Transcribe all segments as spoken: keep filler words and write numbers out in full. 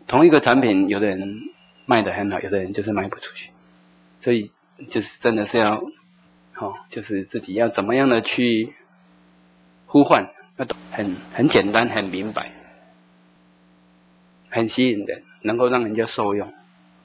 同一个产品，有的人卖得很好，有的人就是卖不出去，所以就是真的是要，哦，就是自己要怎么样的去呼唤，那都很很简单，很明白，很吸引人，能够让人家受用。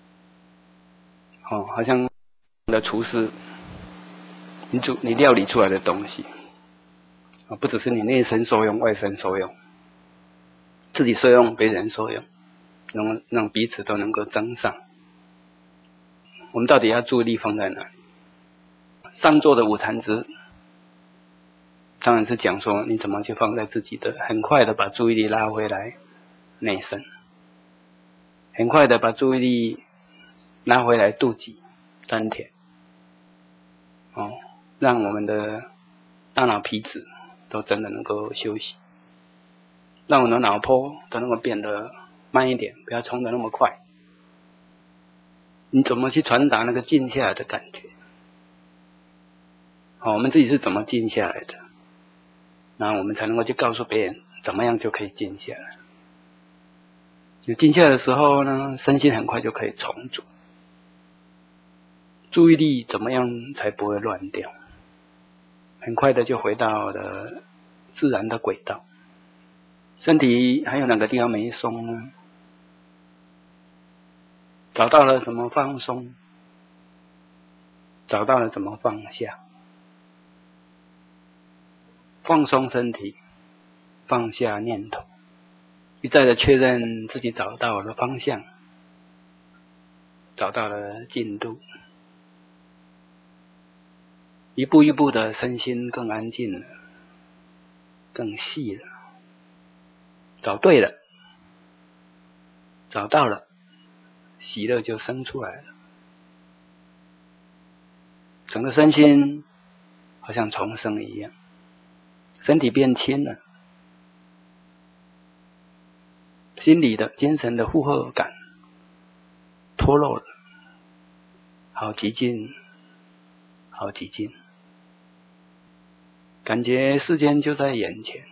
哦，好像的厨师，你煮你料理出来的东西，啊，不只是你内身受用，外身受用，自己受用，别人受用，能让彼此都能够增上。我们到底要注意力放在哪里？上座的五禅师，当然是讲说你怎么去放在自己的，很快的把注意力拉回来内身，很快的把注意力拉回来肚脐、丹田，哦，让我们的大脑皮质都真的能够休息，让我们的脑波都能够变得慢一点，不要冲得那么快。你怎么去传达那个静下来的感觉？好，我们自己是怎么静下来的，那我们才能够去告诉别人怎么样就可以静下来。你静下来的时候呢，身心很快就可以重组，注意力怎么样才不会乱掉，很快的就回到了自然的轨道。身体还有哪个地方没松呢？找到了怎么放松，找到了怎么放下，放松身体，放下念头，一再的确认自己找到了方向，找到了进度，一步一步的身心更安静了，更细了，找对了，找到了，喜乐就生出来了，整个身心好像重生一样，身体变轻了，心理的精神的负荷感脱落了，好极静，好极静，感觉世间就在眼前，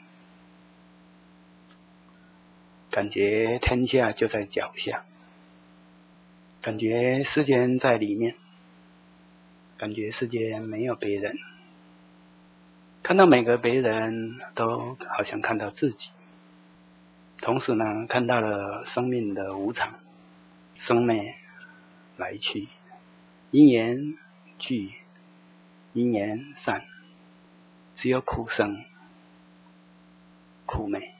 感觉天下就在脚下，感觉世间在里面，感觉世间没有别人，看到每个别人都好像看到自己，同时呢，看到了生命的无常，生灭来去，因缘聚，因缘散，只有苦生苦灭。